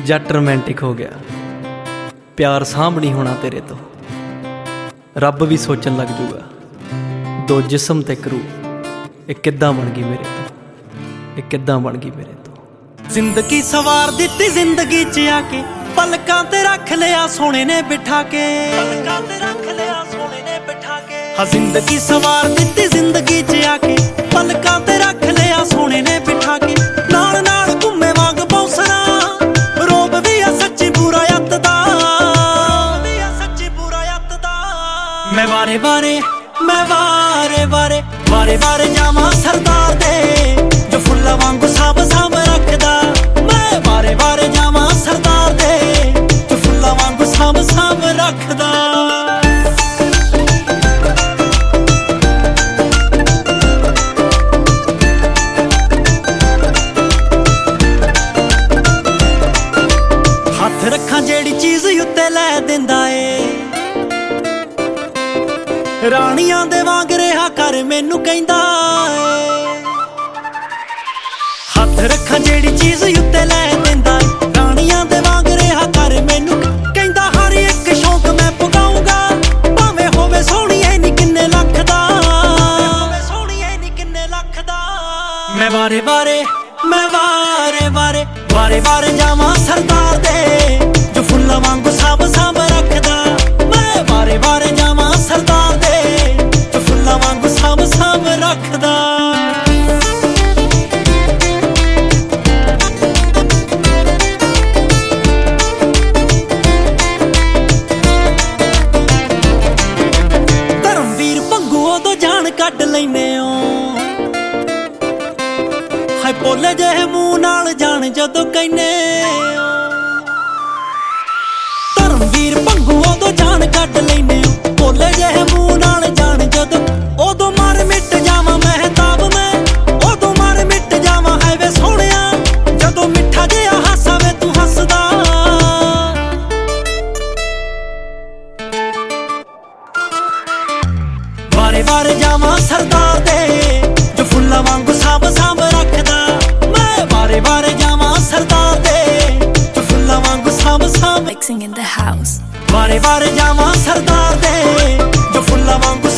जट romantic हो गया, प्यार साँभ नहीं होना तेरे तो, रब भी सोचन लग जूगा, दो जिस्म ते करू ये किद्दां बन गई मेरे तो, ये किद्दां बन गई मेरे तो। जिंदगी सवार दित्ती जिंदगी च आके, पलकां ते रख लिया सोने ने बिठा के, पलकां ते रख लिया सोने ने बिठा के। हाँ जिंदगी सवार दित्ती जिंदगी च आके, पलकां ते रख लिया सोने ने बिठा के। नाल नाल घूमे वांग बौसना, रोब भी आ सच्ची बुरा यत दा, सच्ची बुरा यत दा। मैं वारे वारे वारे वारे जावां सरदार दे, जो फुल्लां वांगू साब साब रखदा। मैं वारे वारे जावां सरदार दे, जो फुल्लां वांगू साब साब रखदा। हथ रखां जेड़ी चीज उत्ते लै दिंदा ए, राणियां दे वांग रहा कर मैनू कहंदा ए। हथ रखां जेड़ी चीज उत्ते लै दिंदा, राणियां दे वांग रहा कर मैनू कहंदा। हर एक शौक मैं पुगाऊंगा, भावें होवे सोहणीए नी किन्ने लख दा, सोहणीए नी किन्ने लख दा। मैं वारे वारे जावां सरदार दे, जो फुल्लां वांगू साब साब रखदा। मैं वारे वारे जावां सरदार दे, जो फुल्लां वांगू साब साब रखदा। धर्मवीर भंगू उदों जान कढ लैने ओ, हाय बोले जे मूंह नाल जान जदों कहने ओ। धर्मवीर भंगू उदों जान कढ लैने ओ, बोले जे मूंह नाल जान जदों। उदों मर मिट जावां महताब मैं, उदों मर मिट जावां है वे सोहणिया, जदों मिठा जिहा हासा वे तू हसदा। वारे वारे जावां सरदार दे, जो फुल्लां वांगू साब साब रखदा। मैं वारे वारे जावां सरदार दे, जो फुल्लां वांगू साब साब। Mixing in the house. वारे वारे जावां सरदार दे, जो फुल्लां वांगू